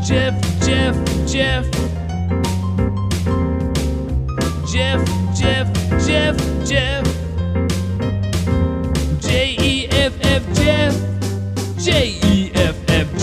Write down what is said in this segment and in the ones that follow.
Jeff, Jeff, Jeff. Jeff, Jeff, Jeff, Jeff. Jeff, Jeff. Jeff.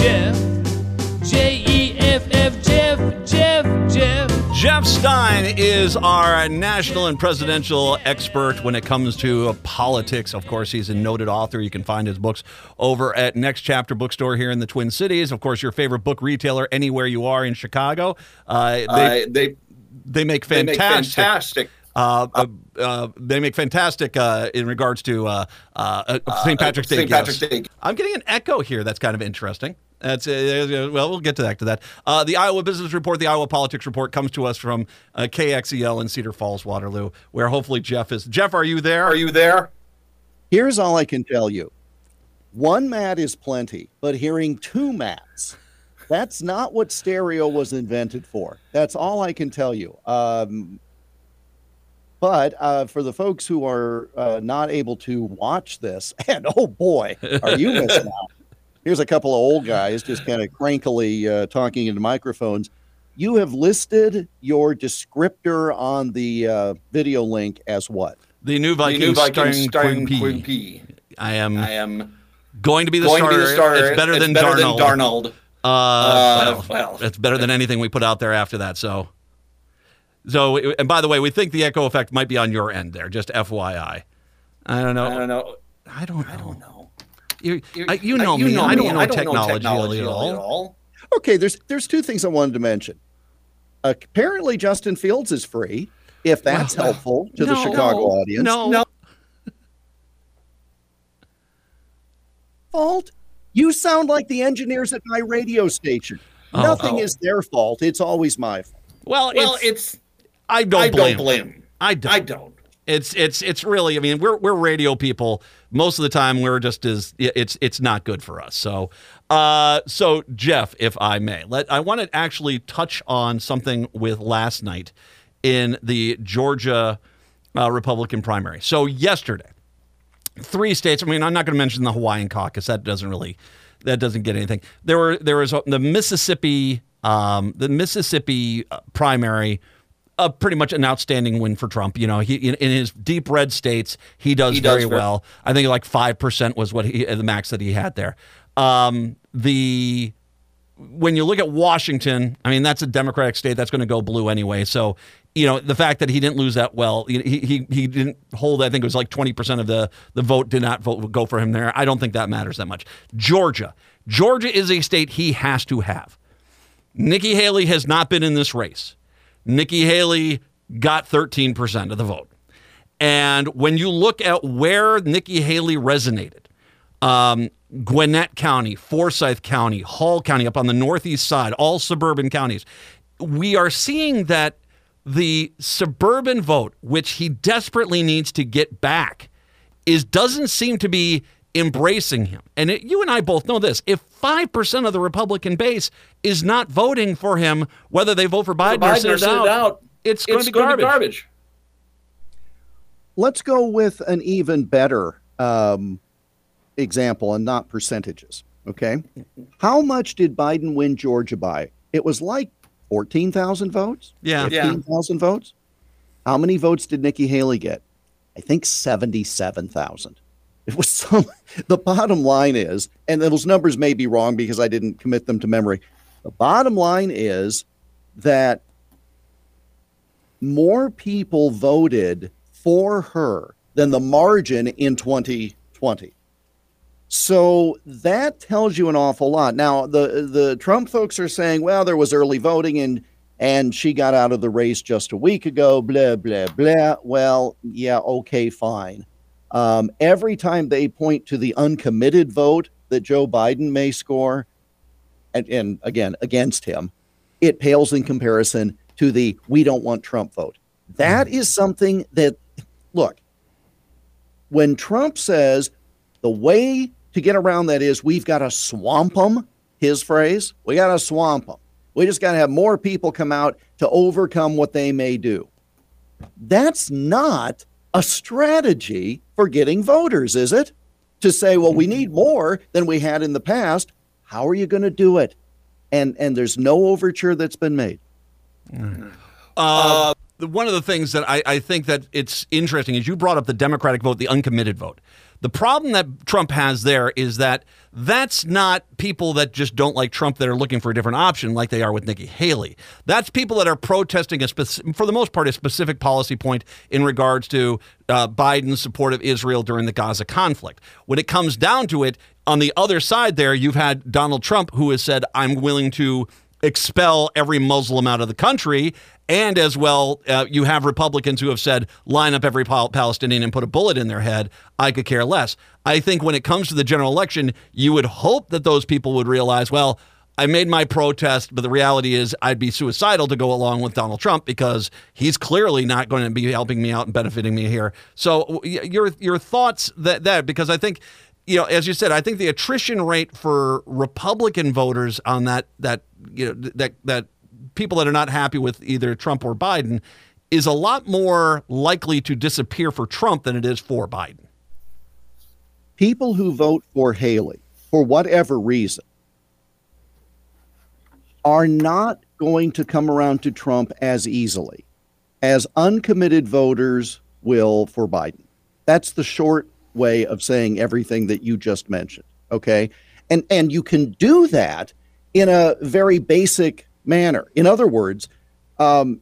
Jeff. Jeff Stein is our national and presidential expert when it comes to politics. Of course, he's a noted author. You can find his books over at Next Chapter Bookstore here in the Twin Cities. Of course, your favorite book retailer anywhere you are in Chicago. They make fantastic. They make fantastic in regards to St. Patrick's Day. St. Patrick's Day. I'm getting an echo here. That's kind of interesting. That's well, we'll get to that. The Iowa Business Report, the Iowa Politics Report comes to us from KXEL in Cedar Falls, Waterloo, where hopefully Jeff is. Jeff, are you there? Are you there? Here's all I can tell you. One Matt is plenty, but hearing two Matts, that's not what stereo was invented for. That's all I can tell you. But for the folks who are not able to watch this, and oh boy, are you missing out. Here's a couple of old guys just kind of crankily talking into microphones. You have listed your descriptor on the video link as what? The new Viking starring Queen P. I am going to be the starter. It's better than Darnold. Well, it's better than anything we put out there after that. So, and by the way, we think the echo effect might be on your end there. Just FYI. I don't know. I don't know. You know me. I don't know technology at all. Okay, there's two things I wanted to mention. Apparently, Justin Fields is free, if that's helpful to the Chicago audience. No. Fault? You sound like the engineers at my radio station. Nothing is their fault. It's always my fault. Well, I don't blame. I don't. It's really, I mean, we're radio people. Most of the time we're just it's not good for us. So Jeff, if I may, I want to actually touch on something with last night in the Georgia Republican primary. So yesterday, 3 states, I mean, I'm not going to mention the Hawaiian caucus. That doesn't get anything. There was the Mississippi primary. Pretty much an outstanding win for Trump. You know, he in his deep red states, he does very well. I think like 5% was what the max that he had there. When you look at Washington, I mean, that's a Democratic state that's going to go blue anyway. So, you know, the fact that he didn't lose that well, he didn't hold, I think it was like 20% of the vote did not go for him there. I don't think that matters that much. Georgia is a state he has to have. Nikki Haley has not been in this race. Nikki Haley got 13% of the vote. And when you look at where Nikki Haley resonated, Gwinnett County, Forsyth County, Hall County, up on the northeast side, all suburban counties, we are seeing that the suburban vote, which he desperately needs to get back, doesn't seem to be embracing him. And you and I both know this. If 5% of the Republican base is not voting for him, whether they vote for Biden or sit it out, it's going to be garbage. Let's go with an even better example and not percentages. Okay. How much did Biden win Georgia by? It was like 14,000 votes. 15,000 votes. How many votes did Nikki Haley get? I think 77,000. It was the bottom line is, and those numbers may be wrong because I didn't commit them to memory. The bottom line is that more people voted for her than the margin in 2020. So that tells you an awful lot. Now, the Trump folks are saying, well, there was early voting and she got out of the race just a week ago, blah, blah, blah. Well, yeah, okay, fine. Every time they point to the uncommitted vote that Joe Biden may score, and again, against him, it pales in comparison to the we don't want Trump vote. That is something that, look, when Trump says the way to get around that is we've got to swamp them, his phrase, we got to swamp them. We just got to have more people come out to overcome what they may do. That's not a strategy for getting voters, is it? To say, well, we need more than we had in the past. How are you going to do it? and there's no overture that's been made. One of the things that I think that it's interesting is you brought up the Democratic vote, the uncommitted vote. The problem that Trump has there is that that's not people that just don't like Trump that are looking for a different option like they are with Nikki Haley. That's people that are protesting, for the most part, a specific policy point in regards to Biden's support of Israel during the Gaza conflict. When it comes down to it, on the other side there, you've had Donald Trump who has said, I'm willing to expel every Muslim out of the country. And as well, you have Republicans who have said, line up every Palestinian and put a bullet in their head. I could care less. I think when it comes to the general election, you would hope that those people would realize, well, I made my protest, but the reality is I'd be suicidal to go along with Donald Trump because he's clearly not going to be helping me out and benefiting me here. So your thoughts that because I think, as you said, I think the attrition rate for Republican voters on that people that are not happy with either Trump or Biden is a lot more likely to disappear for Trump than it is for Biden. People who vote for Haley, for whatever reason, are not going to come around to Trump as easily as uncommitted voters will for Biden. That's the short way of saying everything that you just mentioned, okay? And you can do that in a very basic manner. In other words, Biden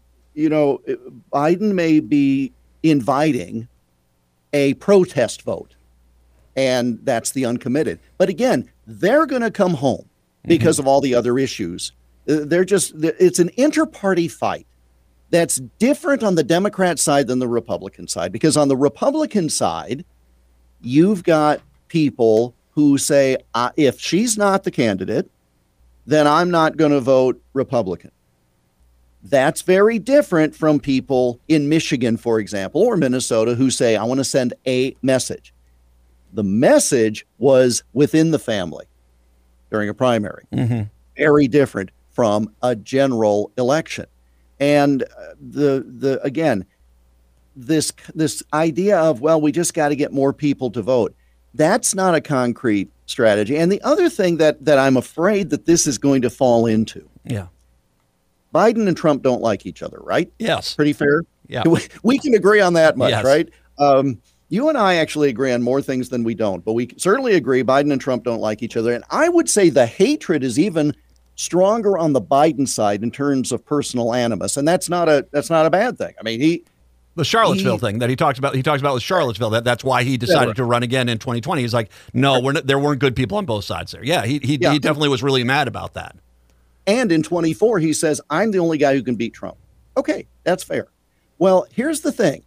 may be inviting a protest vote, and that's the uncommitted. But again, they're going to come home because of all the other issues. It's an inter-party fight that's different on the Democrat side than the Republican side, because on the Republican side, you've got people who say, if she's not the candidate, then I'm not going to vote Republican. That's very different from people in Michigan, for example, or Minnesota who say, I want to send a message. The message was within the family during a primary. Very different from a general election. And again, this idea of, well, we just got to get more people to vote. That's not a concrete strategy. And the other thing that I'm afraid that this is going to fall into. Yeah. Biden and Trump don't like each other, right? Yes. Pretty fair? Yeah. We can agree on that much, yes. right? You and I actually agree on more things than we don't, but we certainly agree Biden and Trump don't like each other. And I would say the hatred is even stronger on the Biden side in terms of personal animus. And that's not a bad thing. I mean, the Charlottesville thing that he talks about with Charlottesville, that's why he decided to run again in 2020. He's like, no, there weren't good people on both sides there. Yeah, he definitely was really mad about that. And in 24, he says, I'm the only guy who can beat Trump. Okay, that's fair. Well, here's the thing.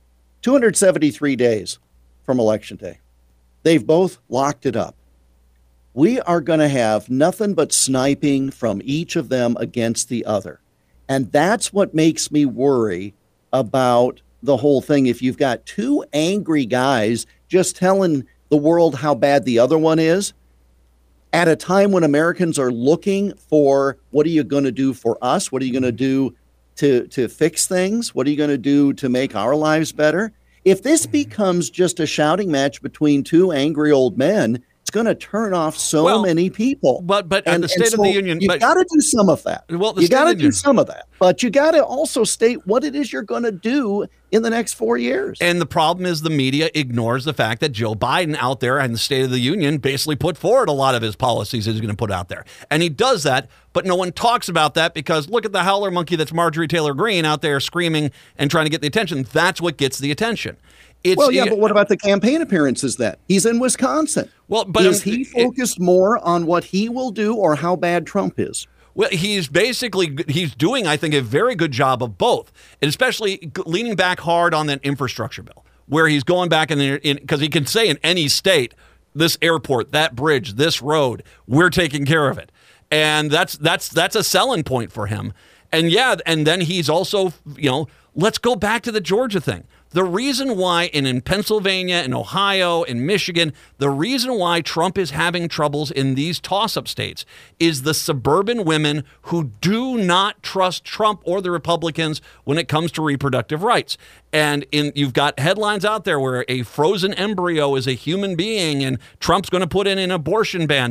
273 days from Election Day. They've both locked it up. We are going to have nothing but sniping from each of them against the other. And that's what makes me worry about the whole thing. If you've got two angry guys just telling the world how bad the other one is, at a time when Americans are looking for, what are you going to do for us? What are you going to do to fix things? What are you going to do to make our lives better? If this becomes just a shouting match between two angry old men, it's going to turn off many people. But the State of the Union, you got to do some of that. Well, you got to do some of that, but you got to also state what it is you're going to do in the next 4 years. And the problem is the media ignores the fact that Joe Biden out there in the State of the Union basically put forward a lot of his policies that he's going to put out there. And he does that, but no one talks about that because look at the howler monkey that's Marjorie Taylor Greene out there screaming and trying to get the attention. That's what gets the attention. But what about the campaign appearances then? He's in Wisconsin. Well, but is he focused more on what he will do or how bad Trump is? Well, he's doing, I think, a very good job of both, and especially leaning back hard on that infrastructure bill, where he's going back because he can say in any state, this airport, that bridge, this road, we're taking care of it, and that's a selling point for him. And then he's also, let's go back to the Georgia thing. The reason why in Pennsylvania and Ohio and Michigan, the reason why Trump is having troubles in these toss-up states is the suburban women who do not trust Trump or the Republicans when it comes to reproductive rights. And you've got headlines out there where a frozen embryo is a human being and Trump's going to put in an abortion ban.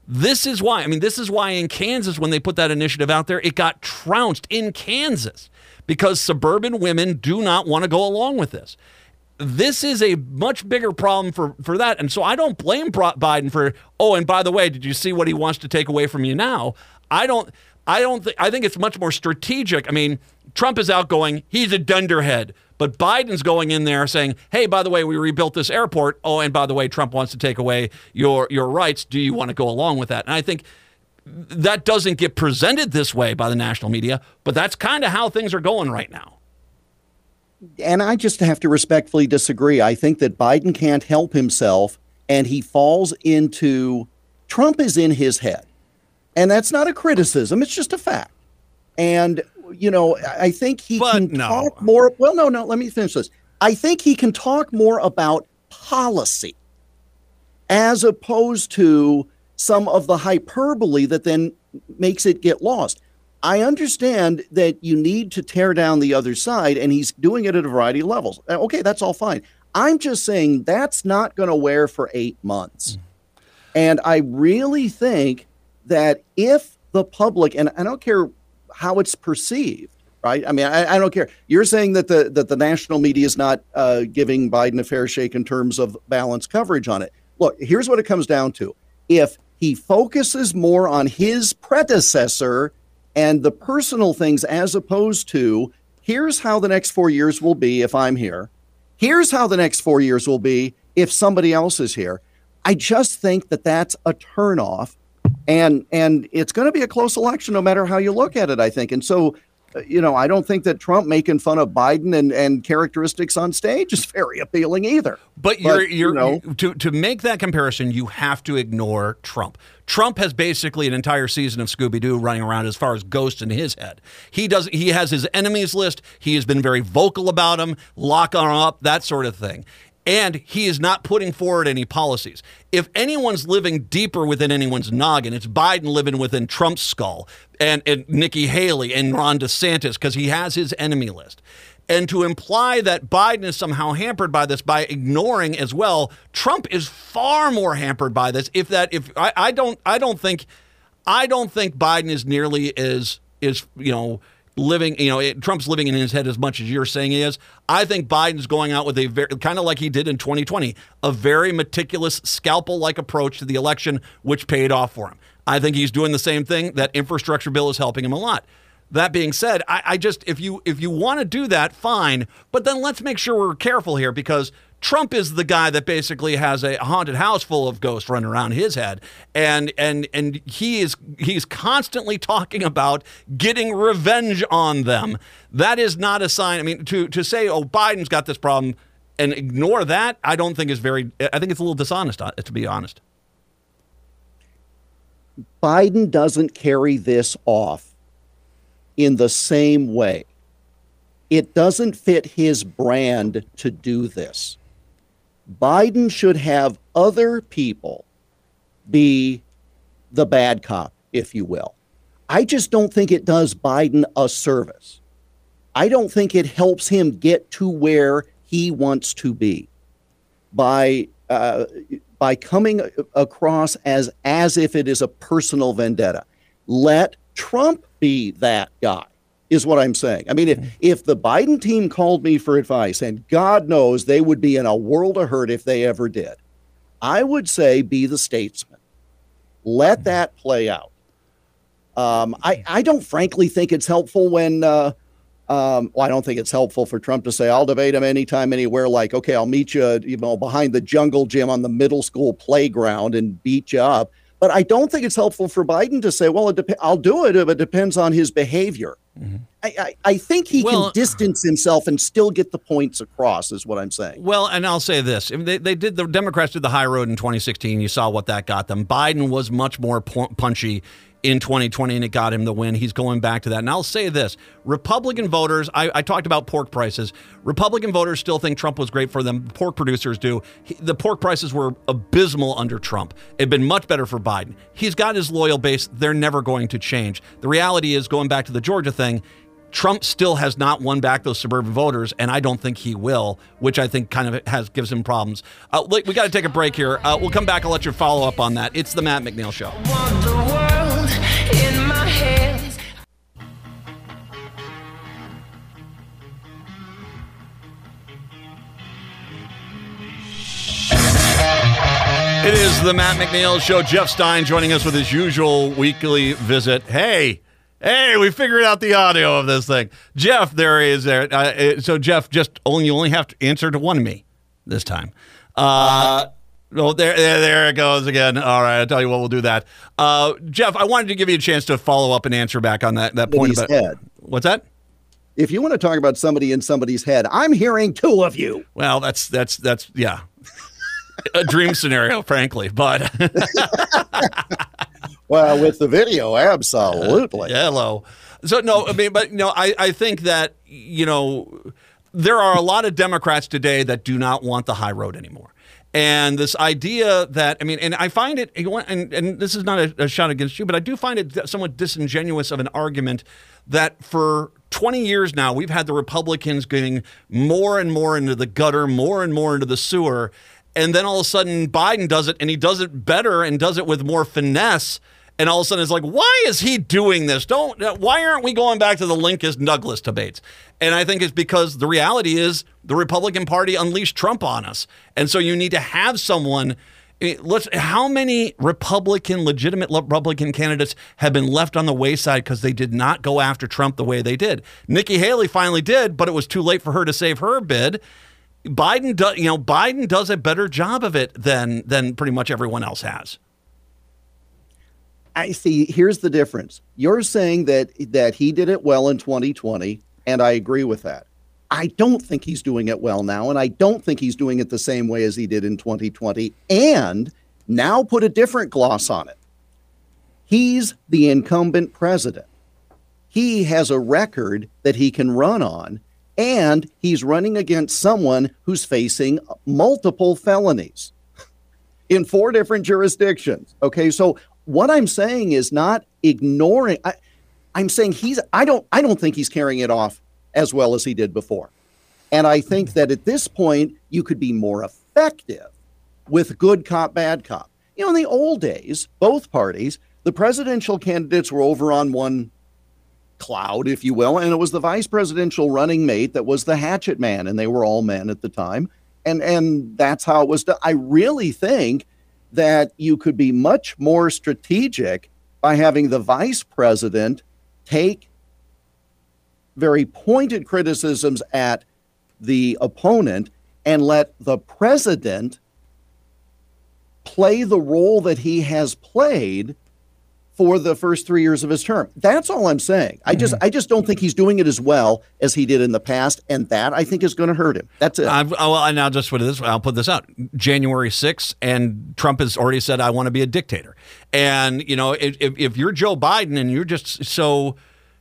This is why. I mean, this is why in Kansas, when they put that initiative out there, it got trounced in Kansas because suburban women do not want to go along with this. This is a much bigger problem for that. And so I don't blame Biden for, oh, and by the way, did you see what he wants to take away from you now? I think it's much more strategic. I mean, Trump is out going, he's a dunderhead. But Biden's going in there saying, hey, by the way, we rebuilt this airport. Oh, and by the way, Trump wants to take away your rights. Do you want to go along with that? And I think that doesn't get presented this way by the national media, but that's kind of how things are going right now. And I just have to respectfully disagree. I think that Biden can't help himself, and he falls into Trump is in his head. And that's not a criticism. It's just a fact. And, you know, I think he can talk more. Well, no, let me finish this. I think he can talk more about policy as opposed to some of the hyperbole that then makes it get lost. I understand that you need to tear down the other side, and he's doing it at a variety of levels. Okay, that's all fine. I'm just saying that's not going to wear for 8 months. And I really think that if the public, and I don't care how it's perceived, right? I mean, I don't care. You're saying that the national media is not giving Biden a fair shake in terms of balanced coverage on it. Look, here's what it comes down to. If he focuses more on his predecessor and the personal things as opposed to, here's how the next 4 years will be if I'm here. Here's how the next 4 years will be if somebody else is here. I just think that that's a turnoff. And it's going to be a close election no matter how you look at it, I think. And so, you know, I don't think that Trump making fun of Biden and characteristics on stage is very appealing either. But to make that comparison, you have to ignore Trump. Trump has basically an entire season of Scooby-Doo running around as far as ghosts in his head. He has his enemies list. He has been very vocal about them, lock on up, that sort of thing. And he is not putting forward any policies. If anyone's living deeper within anyone's noggin, it's Biden living within Trump's skull and Nikki Haley and Ron DeSantis because he has his enemy list. And to imply that Biden is somehow hampered by this by ignoring as well, Trump is far more hampered by this. I don't think Biden is nearly as living, Trump's living in his head as much as you're saying he is. I think Biden's going out with a very, kind of like he did in 2020, a very meticulous scalpel-like approach to the election, which paid off for him. I think he's doing the same thing. That infrastructure bill is helping him a lot. That being said, I just, if you want to do that, fine. But then let's make sure we're careful here because Trump is the guy that basically has a haunted house full of ghosts running around his head. And he's constantly talking about getting revenge on them. That is not a sign. I mean, to say, oh, Biden's got this problem and ignore that, I think it's a little dishonest, to be honest. Biden doesn't carry this off in the same way. It doesn't fit his brand to do this. Biden should have other people be the bad cop, if you will. I just don't think it does Biden a service. I don't think it helps him get to where he wants to be by coming across as if it is a personal vendetta. Let Trump be that guy, is what I'm saying. I mean, if the Biden team called me for advice, and God knows they would be in a world of hurt if they ever did, I would say be the statesman. Let that play out. I don't frankly think it's helpful when, I don't think it's helpful for Trump to say, I'll debate him anytime, anywhere, like, okay, I'll meet you, behind the jungle gym on the middle school playground and beat you up. But I don't think it's helpful for Biden to say, well, I'll do it if it depends on his behavior. Mm-hmm. I think he can distance himself and still get the points across, is what I'm saying. Well, and I'll say this. The Democrats did the high road in 2016. You saw what that got them. Biden was much more punchy in 2020, and it got him the win. He's going back to that. And I'll say this. Republican voters, I talked about pork prices. Republican voters still think Trump was great for them. Pork producers do. The pork prices were abysmal under Trump. It'd been much better for Biden. He's got his loyal base. They're never going to change. The reality is, going back to the Georgia thing, Trump still has not won back those suburban voters, and I don't think he will, which I think kind of gives him problems. We got to take a break here. We'll come back. I'll let you follow up on that. It's the Matt McNeil Show. Want the world in my hands. It is the Matt McNeil Show. Jeff Stein joining us with his usual weekly visit. Hey, we figured out the audio of this thing. Jeff, there he is there. So, Jeff, you only have to answer to one of me this time. Oh, there it goes again. All right, I'll tell you what, we'll do that. Jeff, I wanted to give you a chance to follow up and answer back on that point about head. What's that? If you want to talk about somebody in somebody's head, I'm hearing two of you. Well, that's yeah. A dream scenario, frankly, but well, with the video, absolutely. Hello. So no, I mean, but I think that there are a lot of Democrats today that do not want the high road anymore. And this idea that, and I find it, and this is not a shot against you, but I do find it somewhat disingenuous of an argument that for 20 years now, we've had the Republicans getting more and more into the gutter, more and more into the sewer. And then all of a sudden Biden does it, and he does it better and does it with more finesse. And all of a sudden it's like, why is he doing this? Why aren't we going back to the Lincoln-Douglas debates? And I think it's because the reality is the Republican Party unleashed Trump on us. And so you need to have someone. How many legitimate Republican candidates have been left on the wayside because they did not go after Trump the way they did? Nikki Haley finally did, but it was too late for her to save her bid. Biden does a better job of it than pretty much everyone else has. I see. Here's the difference. You're saying that he did it well in 2020, and I agree with that. I don't think he's doing it well now, and I don't think he's doing it the same way as he did in 2020. And now put a different gloss on it. He's the incumbent president. He has a record that he can run on. And he's running against someone who's facing multiple felonies in 4 different jurisdictions. Okay, so what I'm saying is not ignoring. I'm saying I don't think he's carrying it off as well as he did before. And I think that at this point, you could be more effective with good cop, bad cop. In the old days, both parties, the presidential candidates were over on one cloud, if you will, and it was the vice presidential running mate that was the hatchet man, and they were all men at the time, and that's how it was done. I really think that you could be much more strategic by having the vice president take very pointed criticisms at the opponent and let the president play the role that he has played for the first 3 years of his term. That's all I'm saying. I just don't think he's doing it as well as he did in the past, and that I think is going to hurt him. That's it. I'll put this out. January 6th, and Trump has already said, I want to be a dictator. And, if you're Joe Biden and you're just so,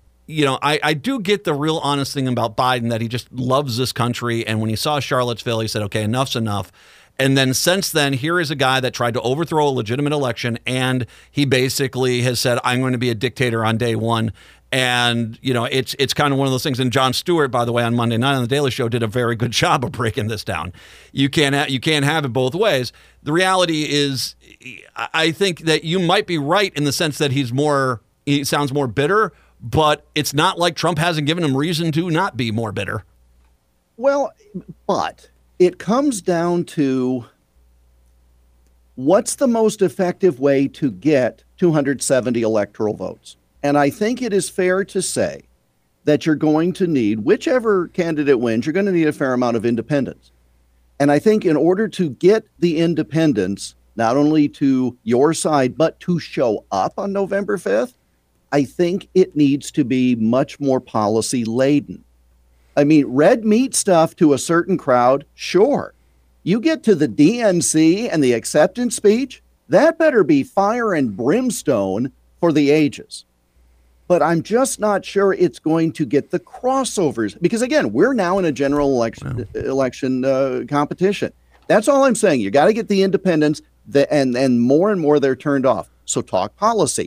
I do get the real honest thing about Biden, that he just loves this country. And when he saw Charlottesville, he said, okay, enough's enough. And then since then, here is a guy that tried to overthrow a legitimate election, and he basically has said, I'm going to be a dictator on day one. And, it's kind of one of those things. And Jon Stewart, by the way, on Monday night on The Daily Show, did a very good job of breaking this down. You can't have it both ways. The reality is, I think that you might be right in the sense that he sounds more bitter, but it's not like Trump hasn't given him reason to not be more bitter. Well, but it comes down to what's the most effective way to get 270 electoral votes. And I think it is fair to say that you're going to need, whichever candidate wins, you're going to need a fair amount of independents. And I think in order to get the independents, not only to your side, but to show up on November 5th, I think it needs to be much more policy laden. Red meat stuff to a certain crowd, sure. You get to the DNC and the acceptance speech, that better be fire and brimstone for the ages. But I'm just not sure it's going to get the crossovers. Because, again, we're now in a general election competition. That's all I'm saying. You got to get the independents, and more they're turned off. So talk policy.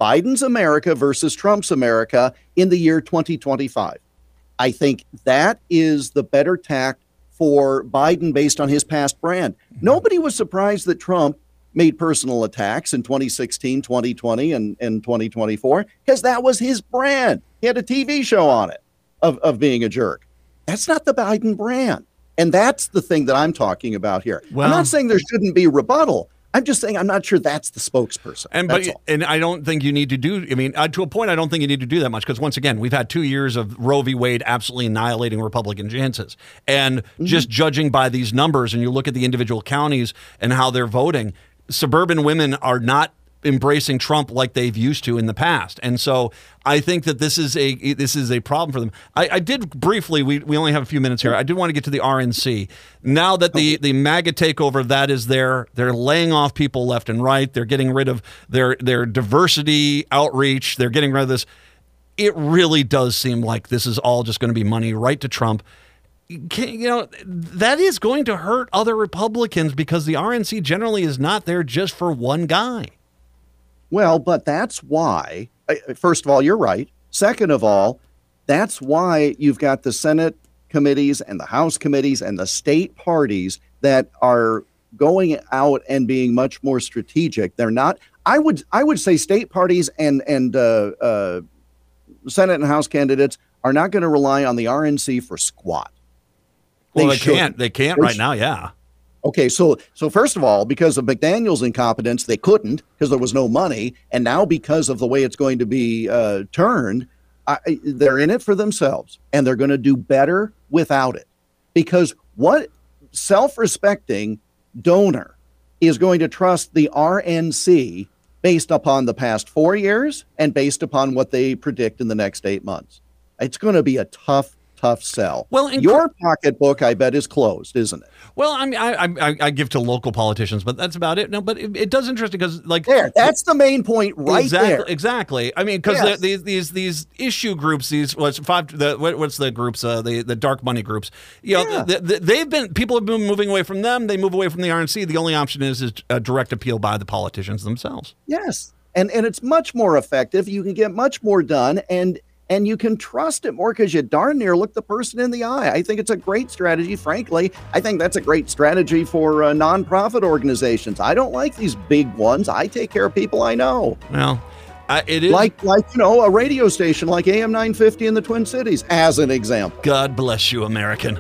Biden's America versus Trump's America in the year 2025. I think that is the better tact for Biden based on his past brand. Nobody was surprised that Trump made personal attacks in 2016, 2020, and 2024, because that was his brand. He had a TV show on it of being a jerk. That's not the Biden brand. And that's the thing that I'm talking about here. Well, I'm not saying there shouldn't be rebuttal. I'm just saying I'm not sure that's the spokesperson. And I don't think you need to do, to a point, I don't think you need to do that much, because once again, we've had 2 years of Roe v. Wade absolutely annihilating Republican chances. And just judging by these numbers, and you look at the individual counties and how they're voting, suburban women are not embracing Trump like they've used to in the past. And so I think that this is a problem for them. I did briefly, we only have a few minutes here, I did want to get to the RNC. Now that the MAGA takeover, that is they're laying off people left and right. They're getting rid of their diversity outreach. They're getting rid of this. It really does seem like this is all just going to be money right to Trump. That is going to hurt other Republicans, because the RNC generally is not there just for one guy. Well, but that's why, first of all, you're right. Second of all, that's why you've got the Senate committees and the House committees and the state parties that are going out and being much more strategic. They're not, I would say state parties and Senate and House candidates are not going to rely on the RNC for squat. Well, they can't right now. Yeah. Okay, so first of all, because of McDaniel's incompetence, they couldn't, because there was no money, and now because of the way it's going to be turned, they're in it for themselves, and they're going to do better without it. Because what self-respecting donor is going to trust the RNC based upon the past 4 years and based upon what they predict in the next 8 months? It's going to be a tough sell. Well, your pocketbook, I bet, is closed, isn't it? Well, I mean, I give to local politicians, but that's about it. No, but it does interest me, because that's the main point right there. Exactly. I mean, because these issue groups, what's the groups, the dark money groups, people have been moving away from them. They move away from the RNC. The only option is a direct appeal by the politicians themselves. Yes, and it's much more effective. You can get much more done, and you can trust it more because you darn near look the person in the eye. I think it's a great strategy. Frankly, I think that's a great strategy for nonprofit organizations. I don't like these big ones. I take care of people I know. Well, it is like a radio station like AM 950 in the Twin Cities, as an example. God bless you, American.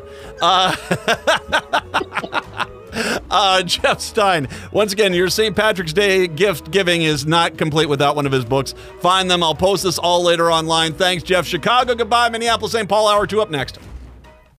Jeff Stein, once again, your St. Patrick's Day gift giving is not complete without one of his books. Find them. I'll post this all later online. Thanks, Jeff. Chicago, goodbye. Minneapolis, St. Paul, Hour 2 up next.